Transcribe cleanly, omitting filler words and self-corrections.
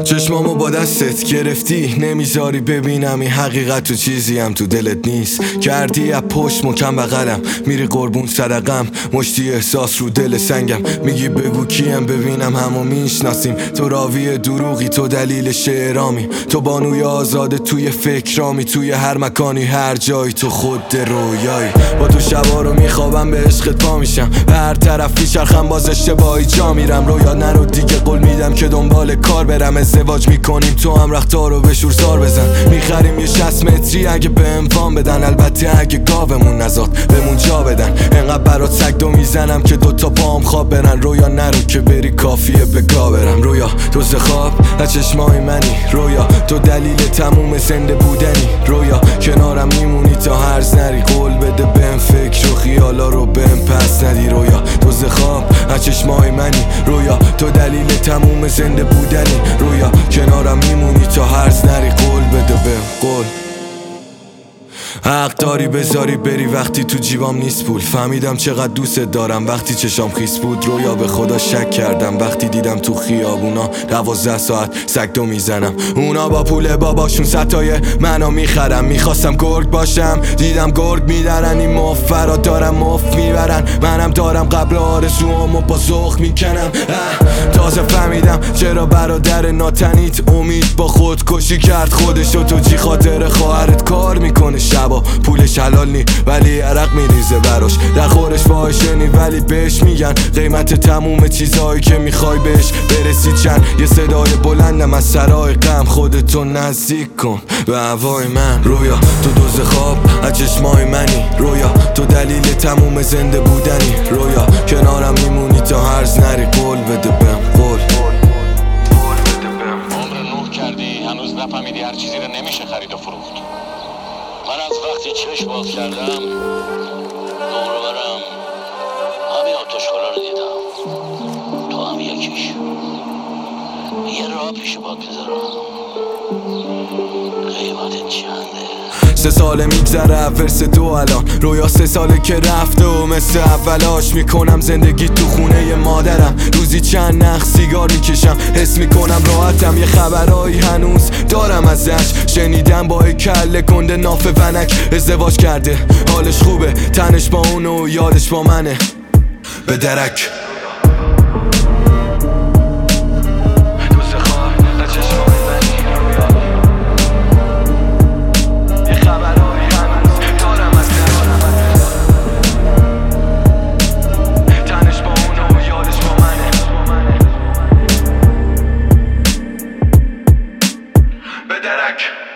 چشمامو با دستت گرفتی، نمیذاری ببینم این حقیقت تو چیزی هم تو دلت نیست. کردی از پشت مکم بغلم، میری قربون سرقم، مشتی احساس رو دل سنگم. میگی بگو کیم ببینم همو میشناسیم. تو راوی دروغی، تو دلیل شعرامی، تو بانوی آزاده توی فکرامی. توی هر مکانی هر جایی تو خود رویایی. با تو شبا رو میخوابم به عشقت پا میشم، به هر طرف میچرخم باز اشتباهی جا میرم. رویا نرو دیگه، قول میدم که دنبال کار برم. ازدواج میکنیم تو هم رختارو به شورزار بزن. میخریم یه 60 متری اگه به اموان بدن، البته اگه گاومون نزاد بمون جا بدن. انقدر برات سگدو میزنم که دوتا پام خواب برن. رویا نرو که بری کافیه به گا برم. رویا تو خواب از چشمای منی، رویا تو دلیل تموم زنده بودنی. رویا کنارم میمونی تا هرز نری، قول بده بهم فکر و خیالا رو بهم پس ندی. رویا تو خواب از چشمای منی، رویا تو دلیل تموم زنده بودنی. رویا کنارم میمونی تا هرز نری، قول بده بهم قول. حق داری بذاری بری وقتی تو جیبام نیست پول. فهمیدم چقدر دوست دارم وقتی چشام خیس بود. رویا به خدا شک کردم وقتی دیدم تو خیابونا 12 ساعت سگدو میزنم. اونا با پول باباشون ستای منو میخرم. میخواستم گرگ باشم دیدم گرگ میدارن. این مفرا دارم مف میبرن، منم دارم قبل آرزوامو با ذوق میکنم. تازه فهمیدم چرا برادر ناتنیت امید با خودکشی کرد خودشو. تو جی خاطر خواهرت کار میکنه شبا، پولش حلال نی ولی عرق میریزه براش. در خورش فاحشنی ولی بهش میگن قیمت تموم چیزهایی که میخوای بهش برسی چند. یه صدای بلندم از سرای غم، خودتو نزدیک کن به هوای من. رویا تو دوز خواب از چشمای منی، رویا تو دلیل تموم زنده بودنی. رویا کنارم میمونی تا هرز نری، قول بده بهم قول. عمر 9 کردی هنوز نفهمیدی هر چیزی رو نمیشه خرید و فروخت. من از وقتی چشم باز کردم دور و برم همین آتش‌خالا رو دیدم. تو هم یکیش. یه راه پیش باد بذارم، قیمت چنده؟ 3 ساله میگذره ورس تو الان. رویا 3 ساله که رفته و مثل اولاش میکنم زندگی تو خونه مادرم. روزی چند نخ سیگار میکشم، حس میکنم راحتم. یه خبرایی هنوز دارم ازش، شنیدم با کله کنده ناف ونک ازدواج کرده. حالش خوبه، تنش با اونو یادش با منه. به درک Bedərək